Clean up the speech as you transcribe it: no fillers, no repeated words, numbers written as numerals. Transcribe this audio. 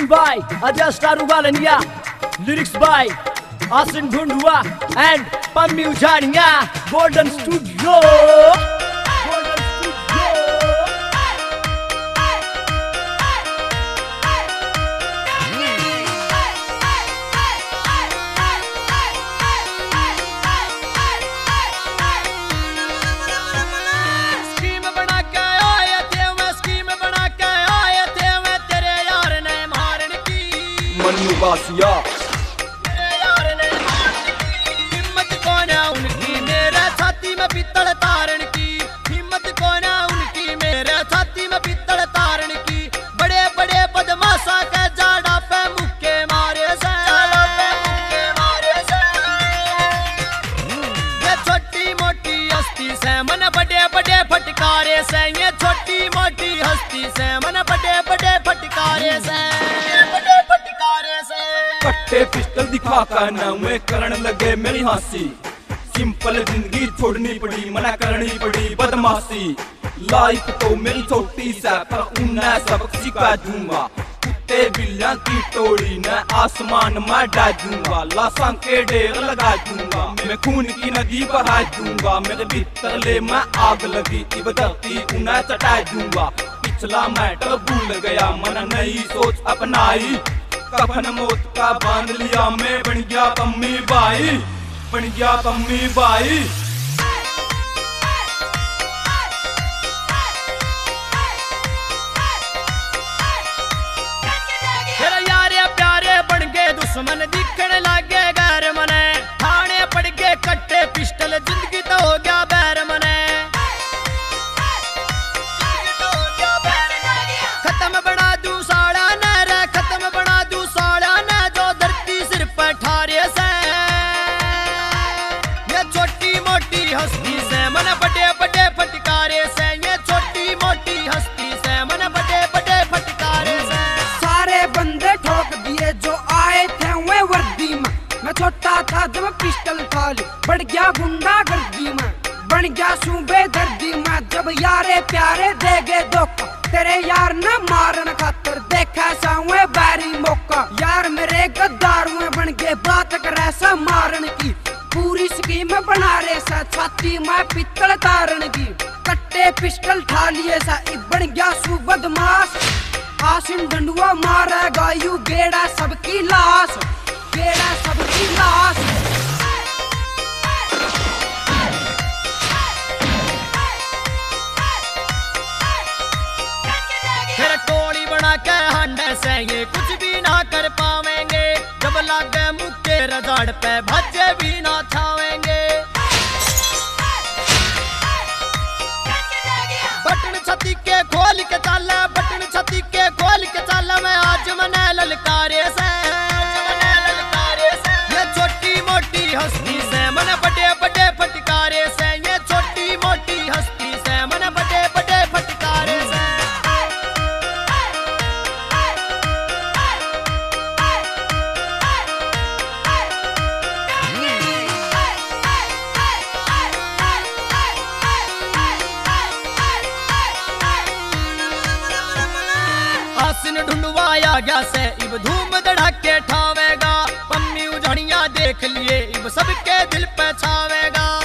Singing by Ajay Staru Balania. Lyrics by Asin Dhundua and Pammi Ujania. Golden Studio. Mannu बासिया यार ने हिम्मत कौन है उनकी मेरे छाती में पित्तल तारण की। हिम्मत कौन है उनकी मेरे छाती में पित्तल तारण की। बड़े बड़े बदमाशा के जाड़ा पे मुक्के मारे से। ये छोटी मोटी हस्ती से मन बड़े बड़े फटकारे से। ये छोटी मोटी हस्ती से मन बड़े बड़े फटकारे से। कट्टे पिस्टल दिखा कर ना मैं करण लगे मेरी हंसी। सिंपल जिंदगी छोड़नी पड़ी मना करनी पड़ी बदमाशी। लाइफ तो मेरी छोटी सा पर उन्हें सबक सिखा दूंगा। कुत्ते बिल्लियां की टोली न आसमान में डाल दूंगा। लाशों के ढेर लगा दूंगा मैं खून की नदी बहा दूंगा। मेरे भीतर ले मैं आग लगी इब धरती उन्हें चटा दूंगा। पिछला मैटर भूल गया मन नई सोच अपनाई। कफन मौत का बांध लिया मैं बन गया पम्मी बाई। बन गया पम्मी बाई। तेरा यारे प्यारे बन गए दुश्मन दिखने लागे गैर मने। थाने पड़ गए कट्टे पिस्टल जिंदगी तो हो गया बैर मने। खत्म बना दूं साड़ा न रे खत्म बना दूं साड़ा न जो धरती सिर पर ठारे से। ये छोटी मोटी हस्ती से मन बड़े बड़े फटकारे से। ये छोटी मोटी हस्ती से मन बड़े बड़े फटकारे से। सारे बंदे ठोक दिए जो आए थे वे वर्दी में। मैं छोटा था जब पिस्टल था ली बढ़ गया गुंडा गर्दी में। बन गया सूबे दर्दी में जब यारे प्यारे दे गए धोखा। तेरे यार न मारन खातर देखा सावे बैरी मौका। यार मेरे गद्दार में बन गए बात करे सा मारन की। पूरी स्कीम बना रहे सा छाती में पित्तल तारण की। कट्टे पिस्टल ठा लिए सा बन गया सू बदमाश। आसिन डंडुआ मारेगा यू गेड़ा सबकी लाश। गेड़ा सबकी लाश। फिर टोली बना के हांडे से ये कुछ भी ना कर पावेंगे। जब लागे मुक्के रजाड़ पे भज्जे भी ना छावेंगे। बटन छती के खोल के चाला बटन छती के खोल के चाला मैं आज मने ललकारे से। ये छोटी मोटी हस्ती से मन बड़े बड़े फटकारे से। ये छोटी मोटी हस्ती से मन बड़े बड़े फटकारे से। आसिन ढूंढवा आ गया से इब धूम धड़ाके ठावेगा। पम्मी उजड़ियां देख लिए इब सबके दिल पे छावेगा।